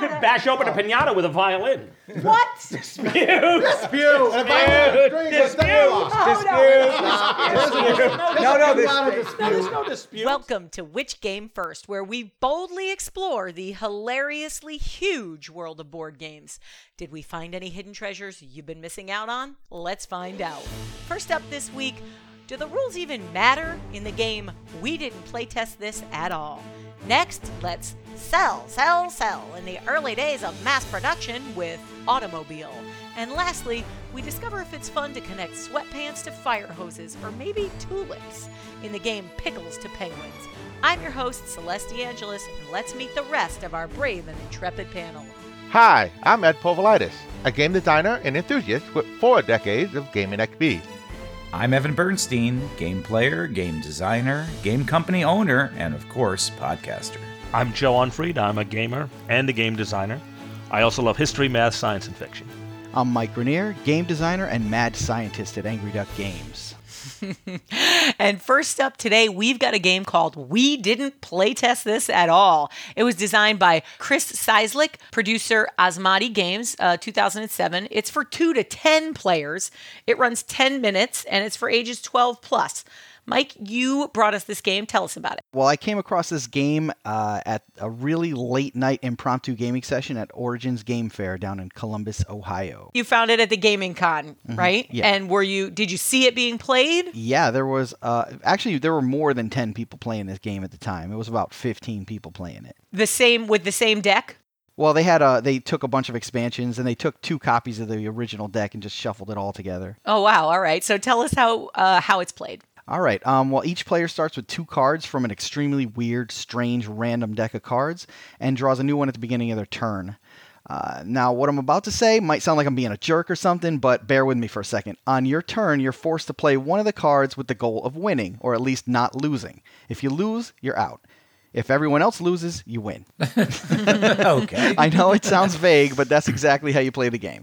would bash open a pinata with a violin. What? Dispute. Dispute. There's no dispute. Welcome to Which Game First, where we boldly explore the hilariously huge world of board games. Did we find any hidden treasures you've been missing out on? Let's find out. First up this week, do the rules even matter in the game We Didn't Playtest This at All? Next, let's sell in the early days of mass production with Automobile. And lastly, we discover if it's fun to connect sweatpants to fire hoses or maybe tulips in the game Pickles to Penguins. I'm your host, Celeste DeAngelis, and let's meet the rest of our brave and intrepid panel. Hi, I'm Ed Povolitis, a game designer and enthusiast with 4 decades of gaming XP. I'm Evan Bernstein, game player, game designer, game company owner, and of course, podcaster. I'm Joe Unfried. I'm a gamer and a game designer. I also love history, math, science, and fiction. I'm Mike Grenier, game designer and mad scientist at Angry Duck Games. And first up today, we've got a game called We Didn't Playtest This at All. It was designed by Chris Cieslik, producer Asmadi Games, 2007. It's for 2 to 10 players. It runs 10 minutes, and it's for ages 12 plus. Mike, you brought us this game. Tell us about it. Well, I came across this game at a really late night impromptu gaming session at Origins Game Fair down in Columbus, Ohio. You found it at the Gaming Con, right? Yeah. And did you see it being played? Yeah, there was, actually, there were more than 10 people playing this game at the time. It was about 15 people playing it. With the same deck? Well, they took a bunch of expansions, and they took 2 copies of the original deck and just shuffled it all together. Oh, wow. All right. So tell us how it's played. All right. Well, each player starts with 2 cards from an extremely weird, strange, random deck of cards and draws a new one at the beginning of their turn. Now, what I'm about to say might sound like I'm being a jerk or something, but bear with me for a second. On your turn, you're forced to play one of the cards with the goal of winning, or at least not losing. If you lose, you're out. If everyone else loses, you win. Okay. I know it sounds vague, but that's exactly how you play the game.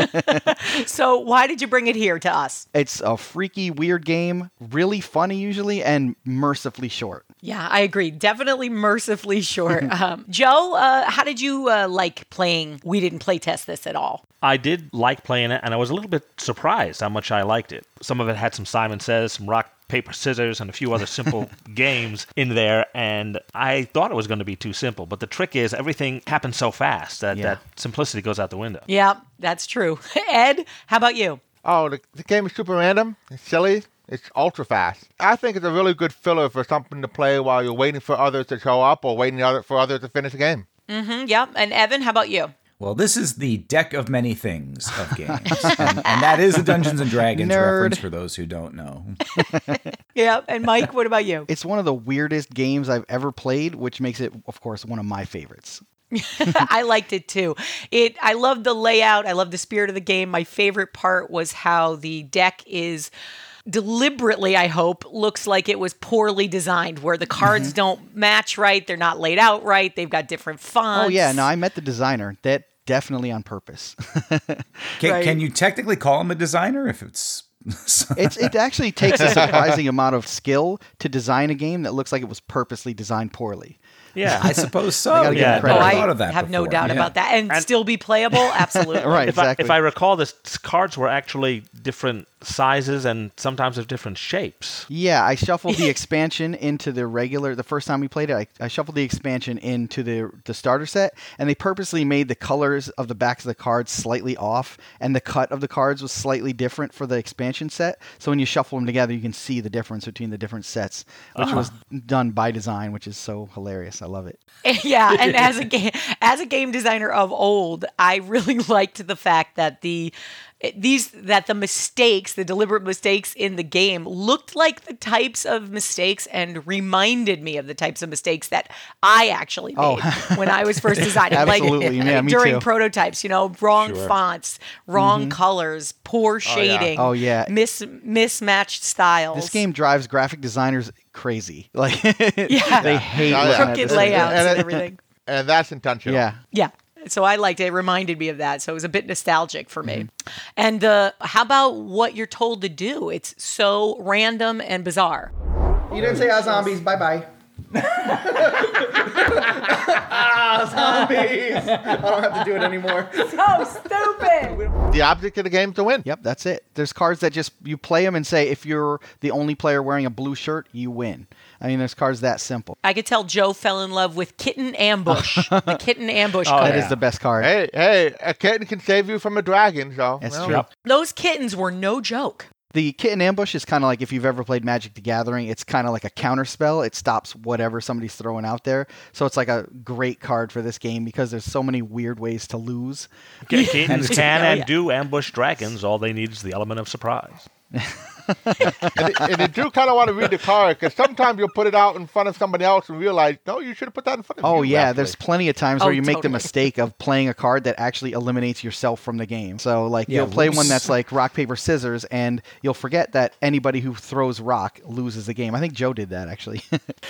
So why did you bring it here to us? It's a freaky, weird game, really funny usually, and mercifully short. Yeah, I agree. Definitely mercifully short. Joe, how did you like playing We Didn't Playtest This at all? I did like playing it, and I was a little bit surprised how much I liked it. Some of it had some Simon Says, some rock, paper, scissors, and a few other simple games in there, and I thought it was going to be too simple. But the trick is everything happens so fast that simplicity goes out the window. Yeah, that's true. Ed, how about you? Oh, the game is super random. It's silly. It's ultra fast. I think it's a really good filler for something to play while you're waiting for others to show up or waiting for others to finish the game. Yeah. And Evan, how about you? Well, this is the deck of many things of games. and that is a Dungeons & Dragons reference for those who don't know. Yeah. And Mike, what about you? It's one of the weirdest games I've ever played, which makes it, of course, one of my favorites. I liked it too. I love the layout. I love the spirit of the game. My favorite part was how the deck is deliberately, I hope, looks like it was poorly designed, where the cards don't match right. They're not laid out right. They've got different fonts. Oh, yeah. No, I met the designer. That definitely on purpose. Can you technically call him a designer if it's... It actually takes a surprising amount of skill to design a game that looks like it was purposely designed poorly. Yeah. I suppose so. I gotta give him credit. I I thought of that have no before. doubt about that. And still be playable? Absolutely. Right, exactly. If I recall, the cards were actually different sizes and sometimes of different shapes. Yeah, I shuffled the expansion into the first time we played it, I shuffled the expansion into the starter set, and they purposely made the colors of the backs of the cards slightly off, and the cut of the cards was slightly different for the expansion set. So when you shuffle them together, you can see the difference between the different sets, which was done by design, which is so hilarious. I love it. Yeah, and as a game designer of old, I really liked the fact that the deliberate mistakes in the game looked like the types of mistakes and reminded me of the types of mistakes that I actually made when I was first designing. Absolutely. Yeah, me during too. prototypes, wrong fonts, wrong colors, poor shading, mismatched styles. This game drives graphic designers crazy. They hate crooked layouts and everything. And that's intentional. Yeah. Yeah. So I liked it. It reminded me of that. So it was a bit nostalgic for me. And how about what you're told to do? It's so random and bizarre. You didn't say zombies. Bye-bye. Zombies! I don't have to do it anymore. So stupid. The object of the game is to win. Yep, that's it. There's cards that just, you play them and say, if you're the only player wearing a blue shirt, you win. I mean, there's cards that simple. I could tell Joe fell in love with Kitten Ambush. The Kitten Ambush Oh, card. That is the best card. Hey, a kitten can save you from a dragon, so. That's well, true. Yep. Those kittens were no joke. The Kitten Ambush is kind of like, if you've ever played Magic the Gathering, it's kind of like a counter spell. It stops whatever somebody's throwing out there. So it's like a great card for this game because there's so many weird ways to lose. Kittens can Oh, and yeah. do ambush dragons. All they need is the element of surprise. And you do kind of want to read the card because sometimes you'll put it out in front of somebody else and realize, no, you should have put that in front of Oh, you. yeah. actually. There's plenty of times Oh, where you make the totally. mistake of playing a card that actually eliminates yourself from the game. So, like, Yeah, you'll play loose. one that's like rock, paper, scissors, and you'll forget that anybody who throws rock loses the game. I think Joe did that, actually.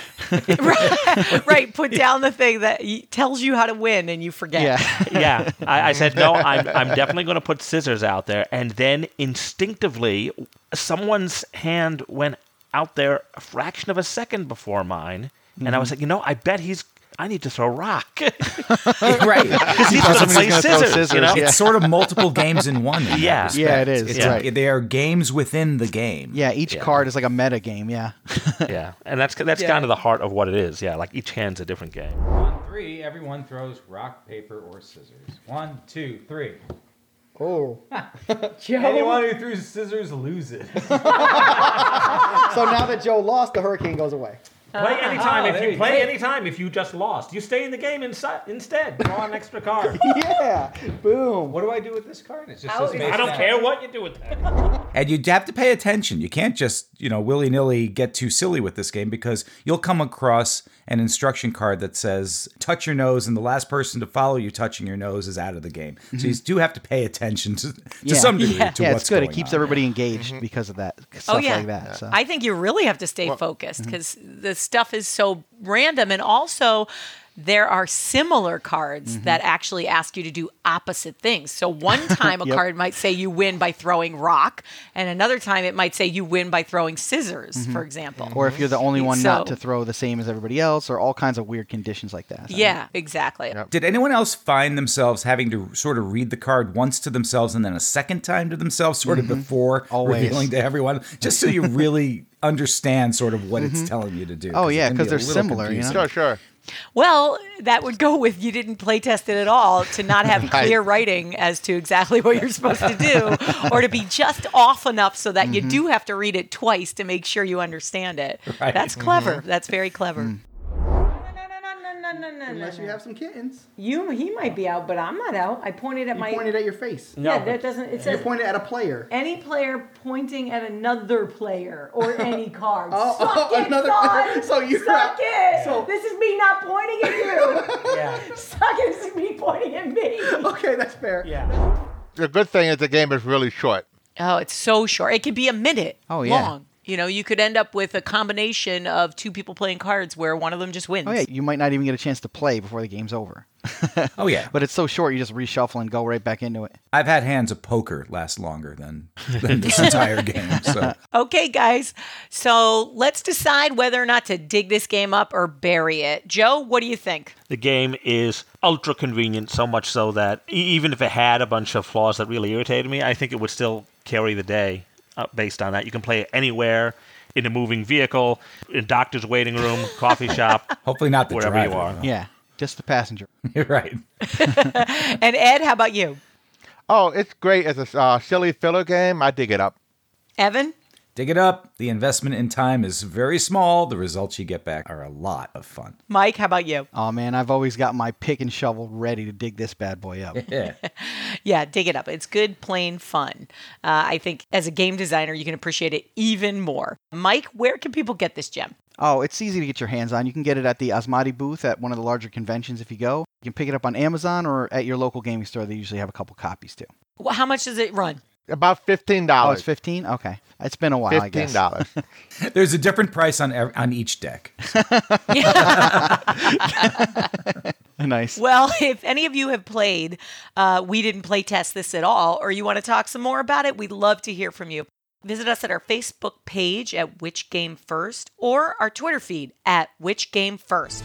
Right. Put down the thing that tells you how to win and you forget. Yeah. Yeah, I said no. I'm definitely going to put scissors out there, and then instinctively, someone's hand went out there a fraction of a second before mine, and I was like, I bet I need to throw rock. right. Because he's going to Somebody's play gonna throw scissors, scissors, know? yeah. It's sort of multiple games in one. In that Yeah. respect. Yeah, it is. It's Right. they are games within the game. Yeah, each card is like a meta game, yeah. Yeah, and that's kind of the heart of what it is. Yeah, like each hand's a different game. On 3, everyone throws rock, paper, or scissors. 1, 2, 3. Oh. Anyone who threw scissors loses. So now that Joe lost, the hurricane goes away. Play anytime. there If you you play go. anytime, if you just lost, you stay in the game instead. Draw an extra card. Yeah. Boom. What do I do with this card? It just Oh, says it's- face I don't down. care what you do with that. And you have to pay attention. You can't just, willy-nilly get too silly with this game because you'll come across an instruction card that says, touch your nose, and the last person to follow you touching your nose is out of the game. So you do have to pay attention to some degree to Yeah, what's it's good. It going keeps on. everybody engaged because of that. Stuff like that. So. I think you really have to stay focused because the stuff is so random. And also, there are similar cards that actually ask you to do opposite things. So one time a Yep. card might say you win by throwing rock, and another time it might say you win by throwing scissors, for example. Or if you're the only one not So- to throw the same as everybody else, or all kinds of weird conditions like that. Yeah, exactly. Did anyone else find themselves having to sort of read the card once to themselves and then a second time to themselves, sort of before Always. revealing to everyone, just so you really understand sort of what it's telling you to do? Oh, yeah, it can 'cause be a they're little similar, confusing. Sure. Well, that would go with you didn't play test it at all, to not have Right. clear writing as to exactly what you're supposed to do, or to be just off enough so that you do have to read it twice to make sure you understand it. Right. That's clever. That's very clever. Unless you have some kittens. He might be out, but I'm not out. I pointed at at your face. Yeah, that doesn't. It says pointed at a player. any player pointing at another player or any card. Oh, Suck it, another- son! so you're Suck out. it! So- This is me not pointing at you. Yeah. Suck it! This is me pointing at me. Okay, that's fair. Yeah. The good thing is the game is really short. Oh, it's so short. It could be a minute Oh, yeah. long. You could end up with a combination of two people playing cards where one of them just wins. Oh, yeah, you might not even get a chance to play before the game's over. Oh, yeah. But it's so short, you just reshuffle and go right back into it. I've had hands of poker last longer than this entire game. So Okay, guys. So let's decide whether or not to dig this game up or bury it. Joe, what do you think? The game is ultra convenient, so much so that even if it had a bunch of flaws that really irritated me, I think it would still carry the day based on that. You can play it anywhere, in a moving vehicle, in doctor's waiting room, coffee shop, hopefully not the wherever driver, you are. though. Yeah, just the passenger. You're right. And Ed, how about you? Oh, it's great as a silly filler game. I dig it up. Evan? Dig it up. The investment in time is very small. The results you get back are a lot of fun. Mike, how about you? Oh, man, I've always got my pick and shovel ready to dig this bad boy up. Yeah. Yeah, dig it up. It's good, plain fun. I think as a game designer, you can appreciate it even more. Mike, where can people get this gem? Oh, it's easy to get your hands on. You can get it at the Asmati booth at one of the larger conventions if you go. You can pick it up on Amazon or at your local gaming store. They usually have a couple copies too. Well, how much does it run? About $15. Oh, it's 15? Okay. It's been a while, I guess. $15. There's a different price on each deck. Nice. Well, if any of you have played We Didn't Play Test This at all, or you want to talk some more about it, we'd love to hear from you. Visit us at our Facebook page at Which Game First or our Twitter feed at Which Game First.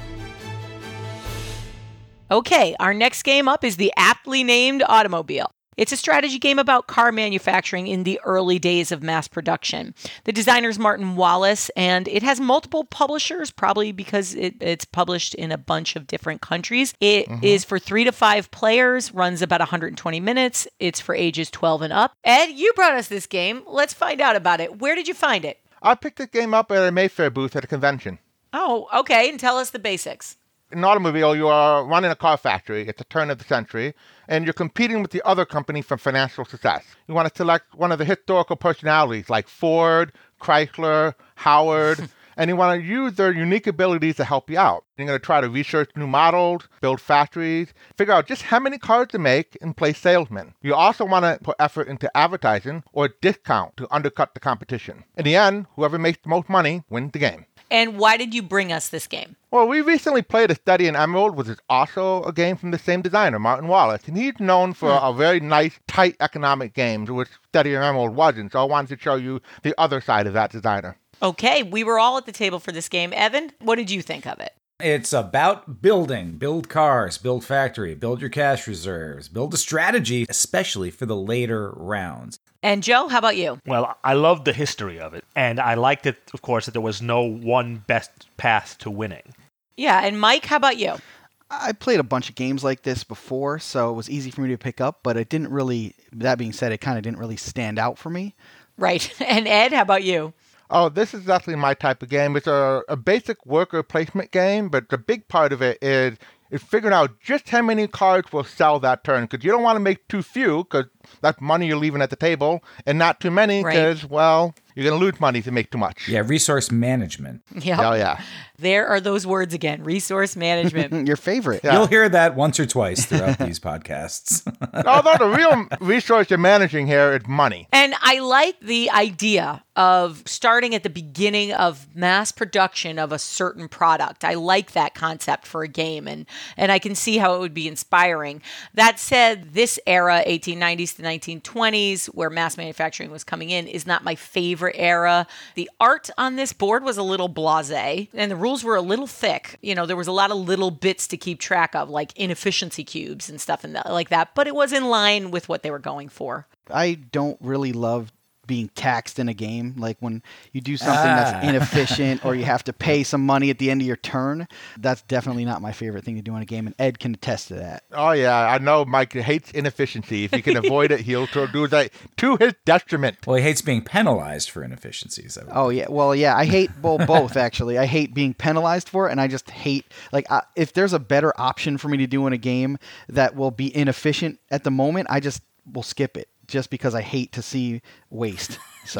Okay, our next game up is the aptly named Automobile. It's a strategy game about car manufacturing in the early days of mass production. The designer is Martin Wallace, and it has multiple publishers, probably because it's published in a bunch of different countries. It is for 3 to 5 players, runs about 120 minutes. It's for ages 12 and up. Ed, you brought us this game. Let's find out about it. Where did you find it? I picked this game up at a Mayfair booth at a convention. Oh, okay, and tell us the basics. In an automobile, you are running a car factory at the turn of the century, and you're competing with the other company for financial success. You want to select one of the historical personalities like Ford, Chrysler, Howard, and you want to use their unique abilities to help you out. You're going to try to research new models, build factories, figure out just how many cars to make, and play salesmen. You also want to put effort into advertising or discount to undercut the competition. In the end, whoever makes the most money wins the game. And why did you bring us this game? Well, we recently played A Study in Emerald, which is also a game from the same designer, Martin Wallace. And he's known for a very nice, tight economic games, which Study in Emerald wasn't. So I wanted to show you the other side of that designer. Okay, we were all at the table for this game. Evan, what did you think of it? It's about building. Build cars, build factory, build your cash reserves, build a strategy, especially for the later rounds. And Joe, how about you? Well, I loved the history of it, and I liked it, of course, that there was no one best path to winning. Yeah, and Mike, how about you? I played a bunch of games like this before, so it was easy for me to pick up, but it didn't really, that being said, it kind of didn't really stand out for me. Right. And Ed, how about you? Oh, this is definitely my type of game. It's a basic worker placement game, but the big part of it is figuring out just how many cards will sell that turn. Because you don't want to make too few, because that's money you're leaving at the table, and not too many, because, well, you're going to lose money if you make too much. Yeah, resource management. Yep. Oh, yeah. There are those words again, resource management. Your favorite. Yeah. You'll hear that once or twice throughout these podcasts. Although the real resource you're managing here is money. And I like the idea of starting at the beginning of mass production of a certain product. I like that concept for a game, and I can see how it would be inspiring. That said, this era, 1890s to 1920s, where mass manufacturing was coming in, is not my favorite era. The art on this board was a little blasé, and the rules were a little thick. You know, there was a lot of little bits to keep track of, like inefficiency cubes and stuff like that, but it was in line with what they were going for. I don't really love being taxed in a game. Like when you do something that's inefficient or you have to pay some money at the end of your turn, that's definitely not my favorite thing to do in a game, and Ed can attest to that. Oh, yeah. I know Mike hates inefficiency. If he can avoid it, he'll do that to his detriment. Well, he hates being penalized for inefficiencies. Oh, yeah. Well, yeah, I hate both, actually. I hate being penalized for it, and I just hate, like, if there's a better option for me to do in a game that will be inefficient at the moment, I just will skip it, just because I hate to see waste. So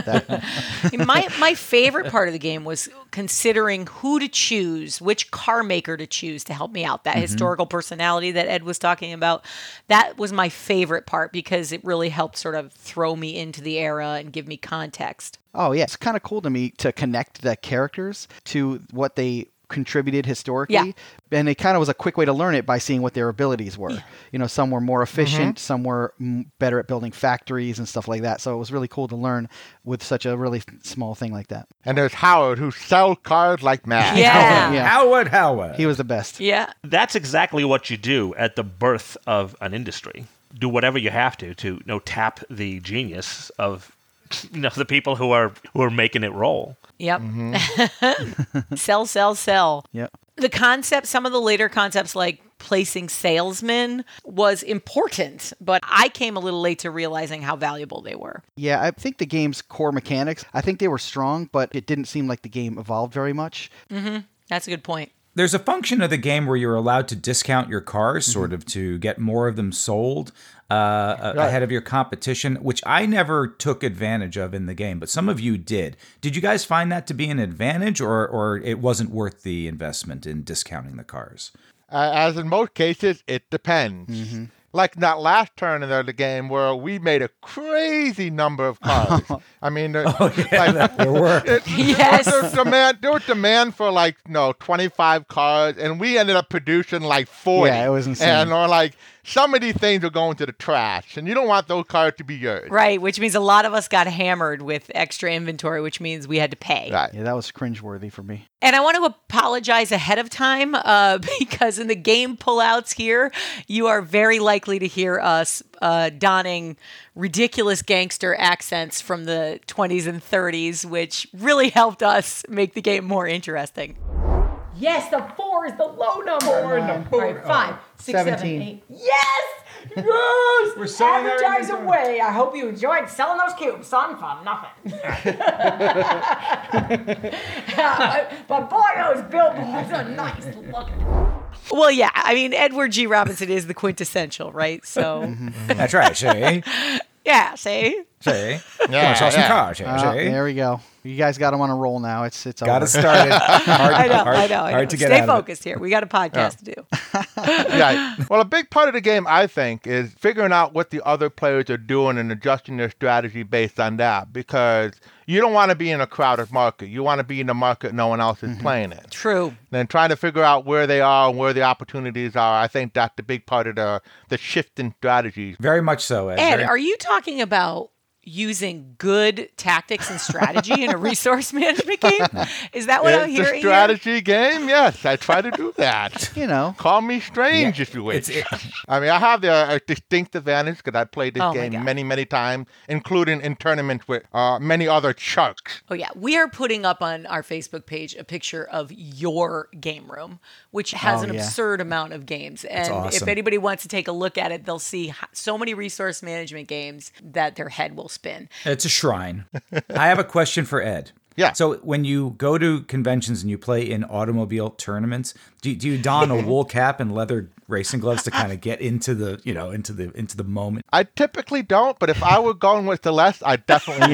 my favorite part of the game was considering who to choose, which car maker to choose to help me out. That historical personality that Ed was talking about, that was my favorite part because it really helped sort of throw me into the era and give me context. Oh, yeah. It's kind of cool to me to connect the characters to what they contributed historically. Yeah. And it kind of was a quick way to learn it by seeing what their abilities were. Yeah. You know, some were more efficient, some were better at building factories and stuff like that. So it was really cool to learn with such a really small thing like that. And there's Howard, who sells cars like mad. Yeah. Yeah. Howard. He was the best. Yeah. That's exactly what you do at the birth of an industry. Do whatever you have to tap the genius of the people who are making it roll. Yep. Sell. Yep. The concept, some of the later concepts like placing salesmen was important, but I came a little late to realizing how valuable they were. Yeah, I think the game's core mechanics, I think they were strong, but it didn't seem like the game evolved very much. Mm-hmm. That's a good point. There's a function of the game where you're allowed to discount your cars, sort of to get more of them sold ahead of your competition, which I never took advantage of in the game, but some of you did. Did you guys find that to be an advantage, or it wasn't worth the investment in discounting the cars? As in most cases, it depends. Like that last turn in the game where we made a crazy number of cars. I mean, there were. Yes. There was demand for 25 cars, and we ended up producing 40. Yeah, it was insane. And we're like, some of these things are going to the trash, and you don't want those cards to be yours. Right, which means a lot of us got hammered with extra inventory, which means we had to pay. Right. Yeah, that was cringeworthy for me. And I want to apologize ahead of time because in the game pullouts here, you are very likely to hear us donning ridiculous gangster accents from the 20s and 30s, which really helped us make the game more interesting. Yes, the 4 is the low number. 4 in the boot. All right, 5, 6, 7, 17. 8. Yes! Yes! We're selling our Advertise inventory. away. I hope you enjoyed selling those cubes, son, for nothing. But boy, those billboards are nice looking. Well, yeah, I mean, Edward G. Robinson is the quintessential, right? So, That's right. See? yeah, see? See? Yeah, Saw some yeah. cars here. See? There we go. You guys got him on a roll now. It's Got over. it started. I know. Hard to get Stay out of it. focused here. We got a podcast to do. Yeah. Well, a big part of the game, I think, is figuring out what the other players are doing and adjusting their strategy based on that. Because you don't want to be in a crowded market. You want to be in a market no one else is playing in. True. Then trying to figure out where they are and where the opportunities are. I think that's the big part of the shift in strategies. Very much so, Ed. Ed, Very- are you talking about using good tactics and strategy in a resource management game? Is that what I'm It's a hearing? strategy game. Yes, I try to do that. You know. Call me strange if you wish. I mean, I have a distinct advantage because I played this Oh my game God. many, many times, including in tournaments with many other sharks. Oh, yeah. We are putting up on our Facebook page a picture of your game room, which has Oh, an yeah. absurd amount of games. And if awesome. anybody wants to take a look at it, they'll see so many resource management games that their head will spin. It's a shrine. I have a question for Ed. Yeah. So when you go to conventions and you play in automobile tournaments, do you don a wool cap and leather racing gloves to kind of get into the into the moment? I typically don't, but if I were going with Celeste, I definitely would.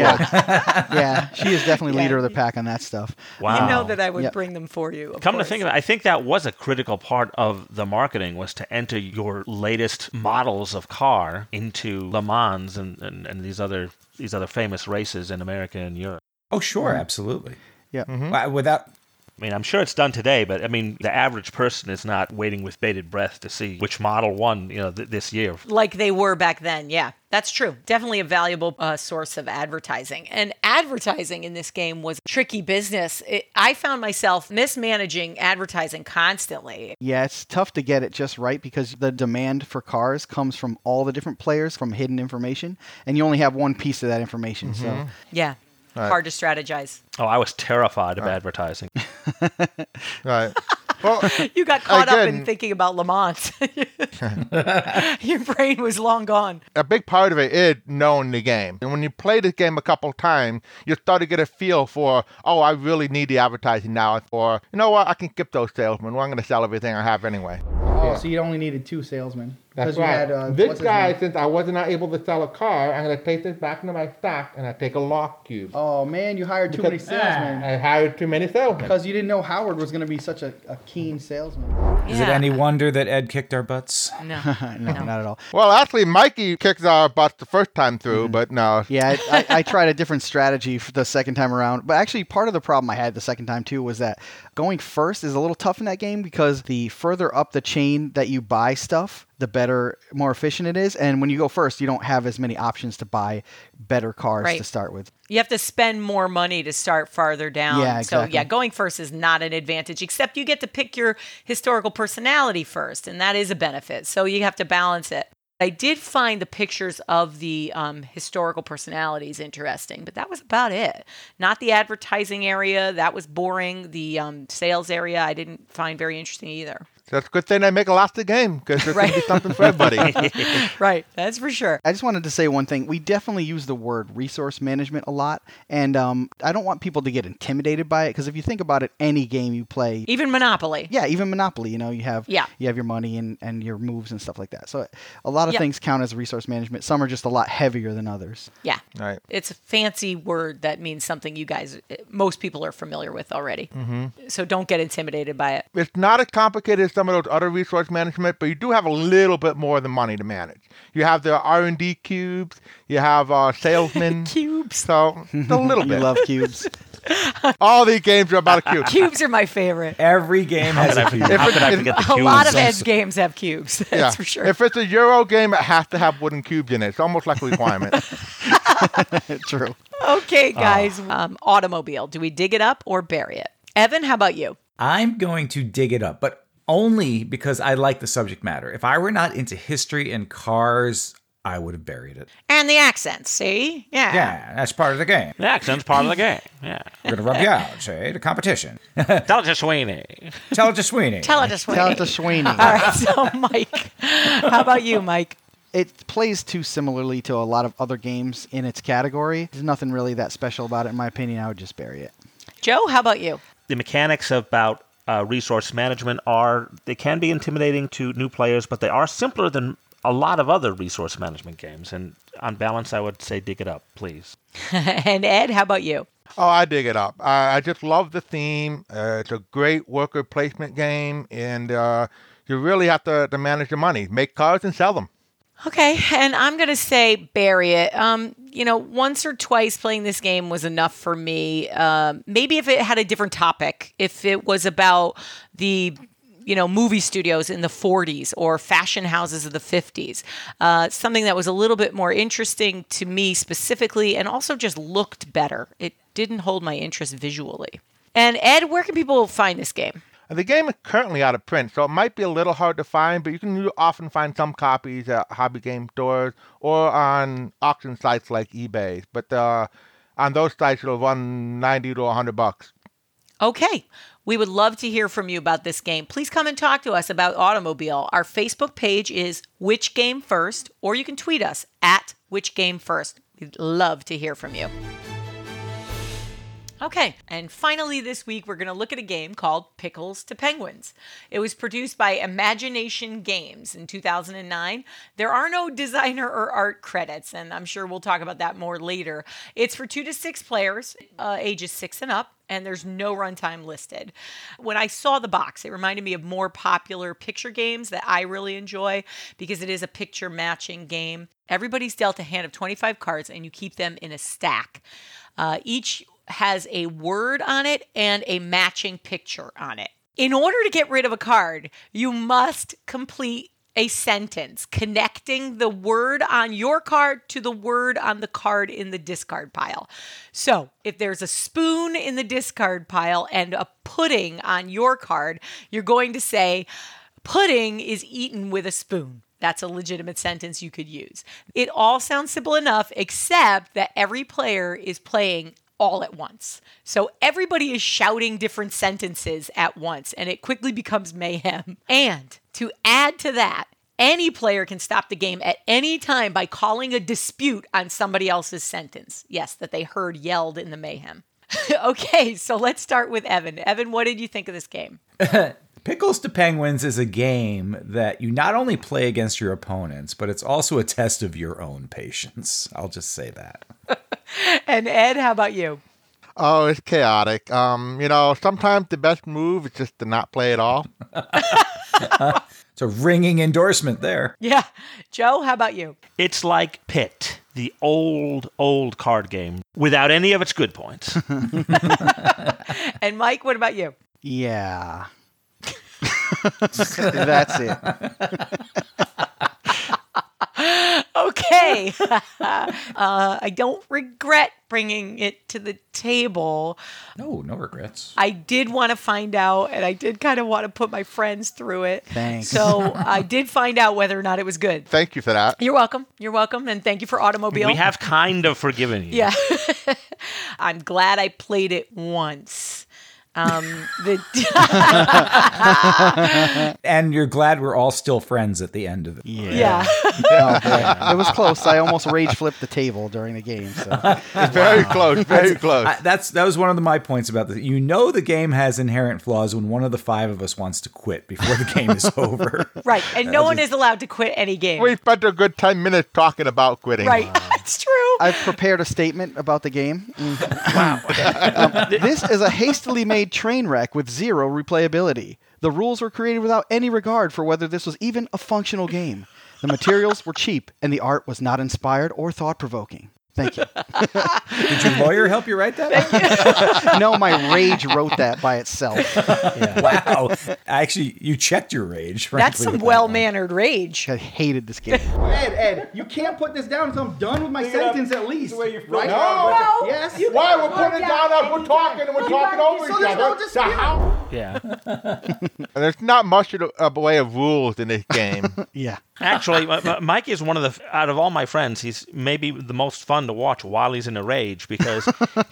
Yeah, she is definitely Yeah. leader of the pack on that stuff. Wow. You know that I would Yep. bring them for you. Come to think of it, I think that was a critical part of the marketing was to enter your latest models of car into Le Mans and these other famous races in America and Europe. Oh, sure, absolutely. Yeah. Without I mean, I'm sure it's done today, but I mean, the average person is not waiting with bated breath to see which model won, this year. Like they were back then. Yeah, that's true. Definitely a valuable source of advertising. And advertising in this game was tricky business. I found myself mismanaging advertising constantly. Yeah, it's tough to get it just right because the demand for cars comes from all the different players from hidden information, and you only have one piece of that information. So Yeah, hard to strategize. Oh, I was terrified of advertising. Right. Well, You got caught up in Again- thinking about Le Mans. Your brain was long gone. a big part of it is knowing the game. And when you play this game a couple times, you start to get a feel for, oh, I really need the advertising now. Or, you know what, I can skip those salesmen. Well, I'm going to sell everything I have anyway. Oh, so you only needed 2 salesmen. That's 'Cause you right. had, This what's his guy, name? since I wasn't able to sell a car, I'm going to take this back into my stock and I take a lock cube. Oh man, you hired too many salesmen I hired too many salesmen. because you didn't know Howard was going to be such a keen salesman. is it any wonder that Ed kicked our butts? No. no, not at all. Well, actually, Mikey kicked our butts the first time through, but no. Yeah, I tried a different strategy for the second time around. But actually, part of the problem I had the second time, too, was that going first is a little tough in that game because the further up the chain that you buy stuff, the better, more efficient it is. And when you go first, you don't have as many options to buy better cars Right. to start with. You have to spend more money to start farther down. Yeah, So, exactly. yeah, going first is not an advantage, except you get to pick your historical personality first, and that is a benefit. So you have to balance it. I did find the pictures of the historical personalities interesting, but that was about it. Not the advertising area. That was boring. The sales area I didn't find very interesting either. That's a good thing I make a lot of game because there's going to be something for everybody. Right. That's for sure. I just wanted to say one thing. We definitely use the word resource management a lot. And I don't want people to get intimidated by it because if you think about it, any game you play, Even Monopoly. yeah, even Monopoly, you have Yeah. your money and your moves and stuff like that. So a lot of Yep. things count as resource management. Some are just a lot heavier than others. Yeah. Right. It's a fancy word that means something you guys, most people are familiar with already. So don't get intimidated by it. It's not as complicated as some some of those other resource management, but you do have a little bit more than money to manage. You have the R&D cubes. You have salesmen. Cubes. So a little You bit. love cubes. All these games are about a cube. Cubes are my favorite. Every game has a cube. How could I forget the A cubes? lot of Ed's games have cubes. That's Yeah. for sure. If it's a Euro game, it has to have wooden cubes in it. It's almost like a requirement. True. Okay, guys. Automobile. Do we dig it up or bury it? Evan, how about you? I'm going to dig it up, but only because I like the subject matter. If I were not into history and cars, I would have buried it. And the accents, see? Yeah, that's part of the game. The accent's part of the game. Yeah. We're going to rub you out, say, the competition. Tell it to Sweeney. Tell it to Sweeney. Tell it to Sweeney. Tell it to Sweeney. All right, so Mike. How about you, Mike? It plays too similarly to a lot of other games in its category. There's nothing really that special about it, in my opinion. I would just bury it. Joe, how about you? The mechanics about resource management they can be intimidating to new players, but they are simpler than a lot of other resource management games. And on balance, I would say dig it up, please. And Ed, how about you? Oh, I dig it up. I just love the theme. It's a great worker placement game, and you really have to manage your money. Make cars and sell them. Okay, and I'm going to say bury it. Once or twice playing this game was enough for me. Maybe if it had a different topic, if it was about the movie studios in the 40s or fashion houses of the 50s, something that was a little bit more interesting to me specifically and also just looked better. It didn't hold my interest visually. And Ed, where can people find this game? The game is currently out of print, so it might be a little hard to find, but you can often find some copies at hobby game stores or on auction sites like eBay. But on those sites, it'll run $90 to $100. Okay. We would love to hear from you about this game. Please come and talk to us about Automobile. Our Facebook page is Which Game First, or you can tweet us at Which Game First. We'd love to hear from you. Okay, and finally this week we're going to look at a game called Pickles to Penguins. It was produced by Imagination Games in 2009. There are no designer or art credits, and I'm sure we'll talk about that more later. It's for 2 to 6 players, ages 6 and up, and there's no runtime listed. When I saw the box, it reminded me of more popular picture games that I really enjoy because it is a picture matching game. Everybody's dealt a hand of 25 cards, and you keep them in a stack. Each has a word on it and a matching picture on it. In order to get rid of a card, you must complete a sentence connecting the word on your card to the word on the card in the discard pile. So if there's a spoon in the discard pile and a pudding on your card, you're going to say, pudding is eaten with a spoon. That's a legitimate sentence you could use. It all sounds simple enough, except that every player is playing all at once. So everybody is shouting different sentences at once, and it quickly becomes mayhem. And to add to that, any player can stop the game at any time by calling a dispute on somebody else's sentence. Yes, that they heard yelled in the mayhem. Okay, so let's start with Evan. Evan, what did you think of this game? Pickles to Penguins is a game that you not only play against your opponents, but it's also a test of your own patience. I'll just say that. And Ed, how about you? Oh, it's chaotic. Sometimes the best move is just to not play at all. It's a ringing endorsement there. Yeah. Joe, how about you? It's like Pit, the old card game, without any of its good points. And Mike, what about you? Yeah. That's it. Okay. I don't regret bringing it to the table. No regrets. I did want to find out, and I did kind of want to put my friends through it. Thanks. So I did find out whether or not it was good. Thank you for that. You're welcome. You're welcome. And thank you for Automobile. We have kind of forgiven you. Yeah. I'm glad I played it once. And you're glad we're all still friends at the end of it. Yeah. Oh, boy. It was close. I almost rage flipped the table during the game. So. Very close, very close. That was one of my points about this. The game has inherent flaws when one of the 5 of us wants to quit before the game is over. Right. And no one is allowed to quit any game. We spent a good 10 minutes talking about quitting. Right. It's true. I've prepared a statement about the game. Wow. This is a hastily made train wreck with 0 replayability. The rules were created without any regard for whether this was even a functional game. The materials were cheap, and the art was not inspired or thought-provoking. Thank you. Did your lawyer help you write that? No, my rage wrote that by itself. Wow. Actually, you checked your rage. That's frankly, some with that well-mannered rage. I hated this game. Ed, you can't put this down until I'm done with my sentence at least. Right? No. Yes. Why? We're putting it down as we're talking and we're talking over So each there's no other. dispute. how? Yeah. There's not much of a way of rules in this game. Yeah. Actually, Mike is one of the, out of all my friends, he's maybe the most fun to watch while he's in a rage because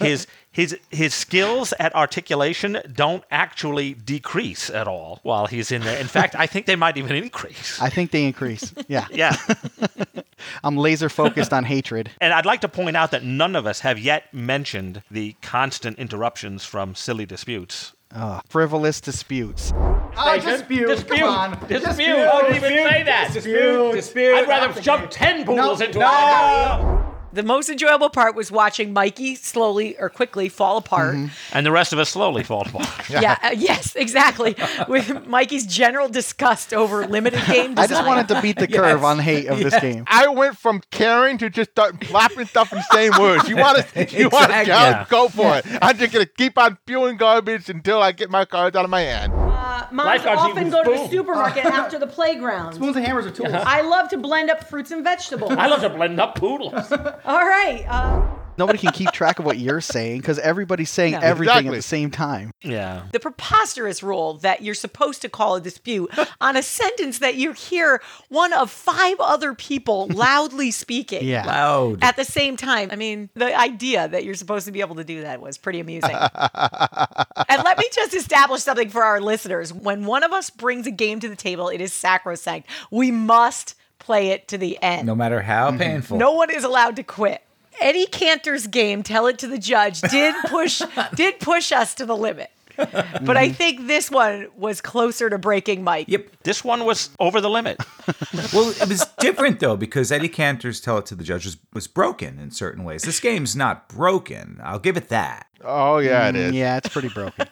his skills at articulation don't actually decrease at all while he's in there. In fact, I think they might even increase. I think they increase. Yeah. Yeah. I'm laser focused on hatred. And I'd like to point out that none of us have yet mentioned the constant interruptions from silly disputes. Frivolous disputes. Oh, dispute. Come on. Dispute. I didn't even say that. Dispute. I'd rather jump 10 poodles into The most enjoyable part was watching Mikey slowly or quickly fall apart. And the rest of us slowly fall apart. Yes, exactly. With Mikey's general disgust over limited game design. I just wanted to beat the curve on hate of this game. I went from caring to just start slapping stuff in saying words. You want to Yeah. go for it. I'm just going to keep on spewing garbage until I get my cards out of my hand. Moms Lifeguards often eating go to the spoon. supermarket after the playground. Spoons and hammers are tools. I love to blend up fruits and vegetables. I love to blend up poodles. All right. Nobody can keep track of what you're saying because everybody's saying everything Exactly. at the same time. Yeah. The preposterous rule that you're supposed to call a dispute on a sentence that you hear one of 5 other people loudly speaking. Yeah. Loud. At the same time. I mean, the idea that you're supposed to be able to do that was pretty amusing. And let me just establish something for our listeners. When one of us brings a game to the table, it is sacrosanct. We must play it to the end. No matter how painful. No one is allowed to quit. Eddie Cantor's game, Tell It to the Judge, did push us to the limit. But I think this one was closer to breaking Mike. Yep. This one was over the limit. Well, it was different, though, because Eddie Cantor's Tell It to the Judge was broken in certain ways. This game's not broken. I'll give it that. Oh, yeah, it is. Yeah, it's pretty broken.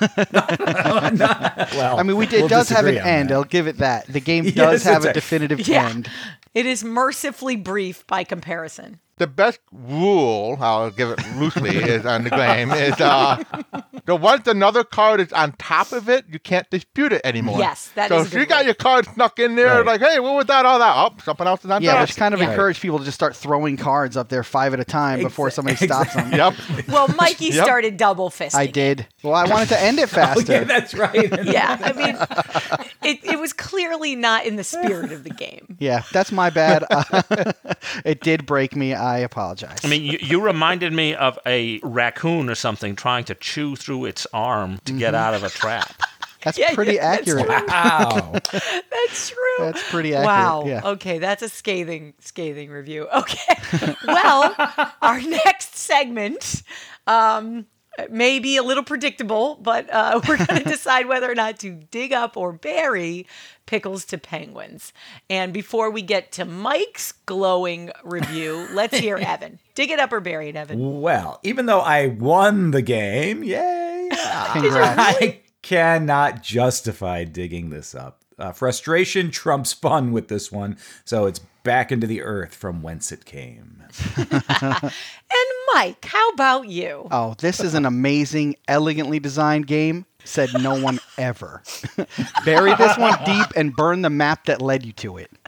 Well, I mean, it we'll does have an disagree on end. that. I'll give it that. The game does have a it's definitive Yeah. end. It is mercifully brief by comparison. The best rule, I'll give it loosely, is on the game is the once another card is on top of it, you can't dispute it anymore. Yes, that so is a if good you got word. your card snuck in there, Right. like, hey, what was that? All that? Oh, something else is on Yeah, top. which kind of Yeah. encouraged people to just start throwing cards up there 5 at a time before somebody stops them. Yep. Well, Mikey Yep. started double fisting. I did. Well, I wanted to end it Oh, faster. yeah, that's right. Yeah, I mean, it was clearly not in the spirit of the game. Yeah, that's my bad. It did break me. I apologize. I mean, you reminded me of a raccoon or something trying to chew through its arm to get out of a trap. that's yeah, pretty yeah, that's accurate. Wow. That's true. That's pretty accurate. Wow. Yeah. Okay, that's a scathing review. Okay. Well, our next segment may be a little predictable, but we're going to decide whether or not to dig up or bury Pickles to Penguins. And before we get to Mike's glowing review, let's hear Evan. Dig it up or bury it, Evan. Well, even though I won the game, yay, Congrats. I cannot justify digging this up. Frustration trumps fun with this one, so it's back into the earth from whence it came. And Mike, how about you? Oh, this is an amazing, elegantly designed game. Said no one ever. Bury this one deep and burn the map that led you to it.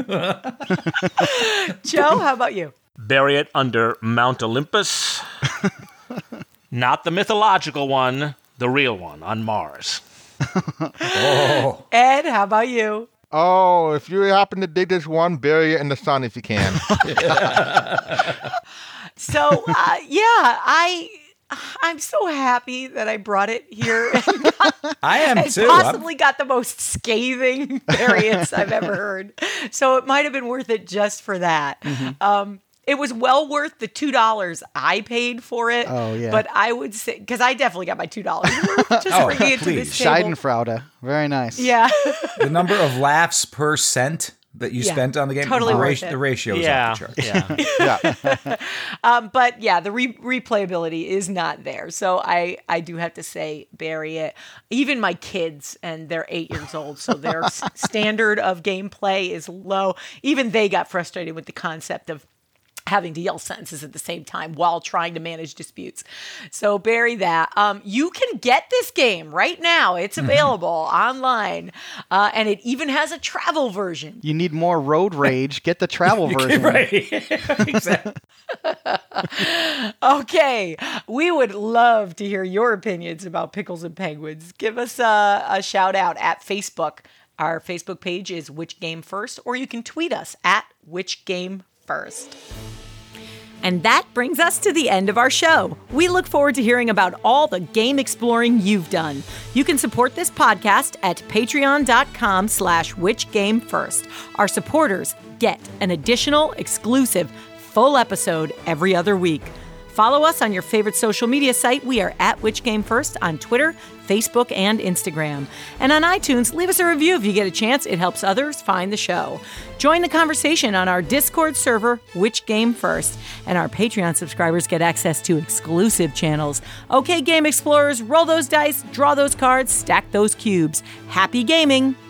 Joe, how about you? Bury it under Mount Olympus. Not the mythological one, the real one on Mars. Oh, Ed, how about you? Oh, if you happen to dig this one, bury it in the sun if you can. So, I'm so happy that I brought it here and I am and too. possibly got the most scathing variance I've ever heard. So it might have been worth it just for that. It was well worth the $2 I paid for it. Oh, yeah. But I would say, because I definitely got my $2 worth just bringing it to this please. table. Schadenfreude. Very nice. Yeah. The number of laughs per cent that you Yeah, spent on the game. totally the, worth it. the ratio is Yeah, off the charts. yeah. Yeah. But yeah, the replayability is not there. So I do have to say, bury it. Even my kids, and they're 8 years old, so their standard of gameplay is low. Even they got frustrated with the concept of having to yell sentences at the same time while trying to manage disputes. So bury that. You can get this game right now. It's available online. And it even has a travel version. You need more road rage. Get the travel version. Exactly. Okay. We would love to hear your opinions about Pickles and Penguins. Give us a shout out at Facebook. Our Facebook page is Which Game First, or you can tweet us at Which Game First. And that brings us to the end of our show. We look forward to hearing about all the game exploring you've done. You can support this podcast at patreon.com/whichgamefirst. Our supporters get an additional exclusive full episode every other week. Follow us on your favorite social media site. We are at Which Game First on Twitter, Facebook, and Instagram. And on iTunes, leave us a review if you get a chance. It helps others find the show. Join the conversation on our Discord server, Which Game First. And our Patreon subscribers get access to exclusive channels. Okay, Game Explorers, roll those dice, draw those cards, stack those cubes. Happy gaming!